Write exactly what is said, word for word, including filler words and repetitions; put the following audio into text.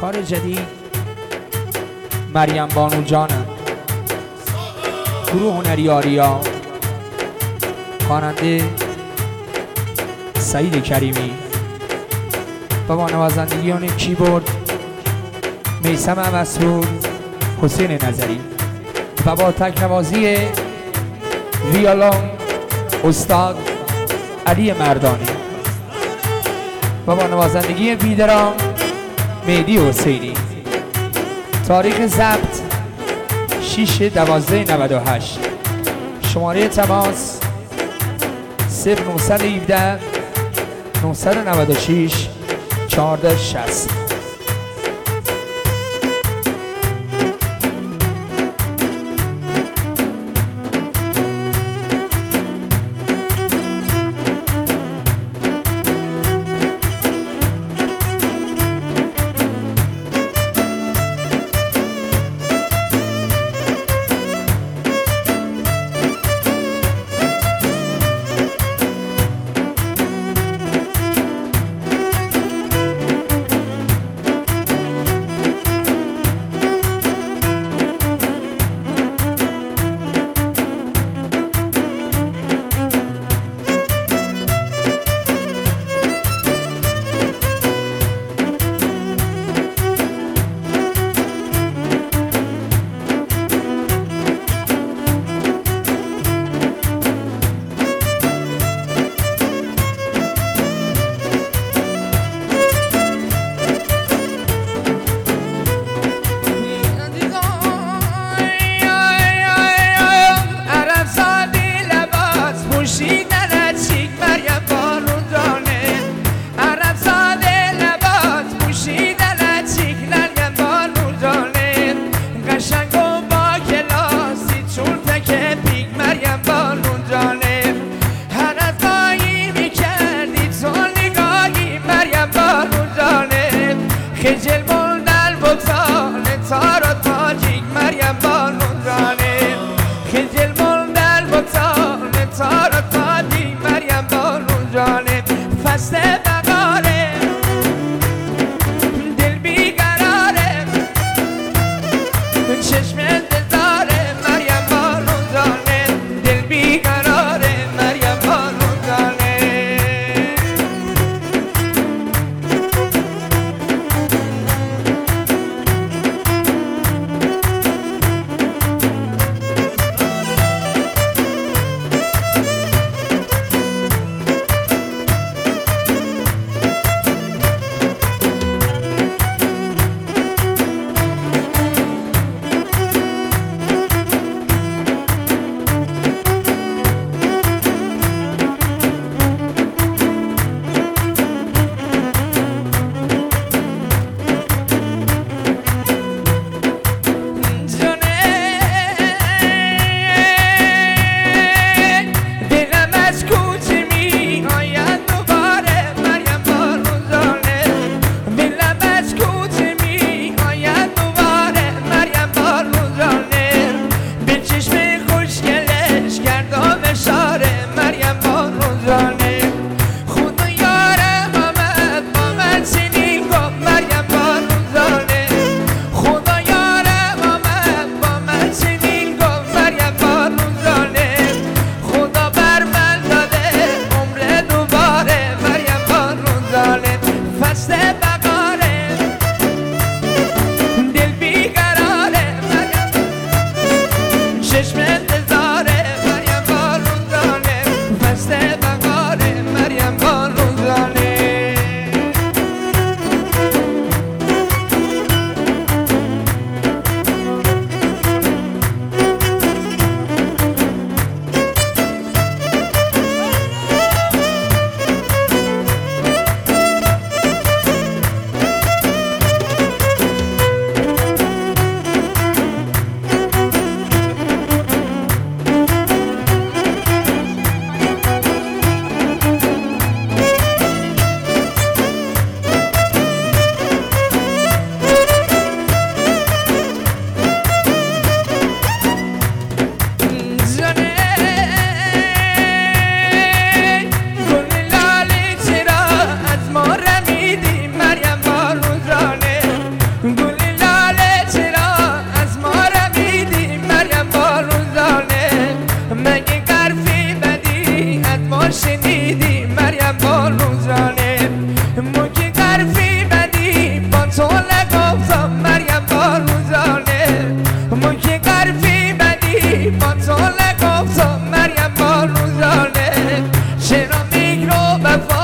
کار جدید مریم بانو جانم، گروه هنری آریا، خواننده سعید کریمی و با نوازندگیان کیبورد میثم مسرور، حسین نظری و با تکنوازی ویولون استاد علی مردانی و با نوازندگی بیدرام مهدی حسینی. تاریخ ضبط شش دوازده نود و هشت. شماره تماس صفر نهصد و هفده نهصد و نود و شش چهارده شصت. خجل موندن بگذان تارا تاجیک مریم بانو جانه، خجل موندن بگذان تارا تاجیک مریم بانو جانه. فصل بقاره دل بیقراره، چشم انتظاره مریم بانو جانه، دل بیقراره مریم بانو جانه. دیدی مریم بانو جانه مو که قرفی بدی با تو لگفتم مریم بانو جانه مو که قرفی بدی با تو لگفتم مریم بانو جانه چرا میگرو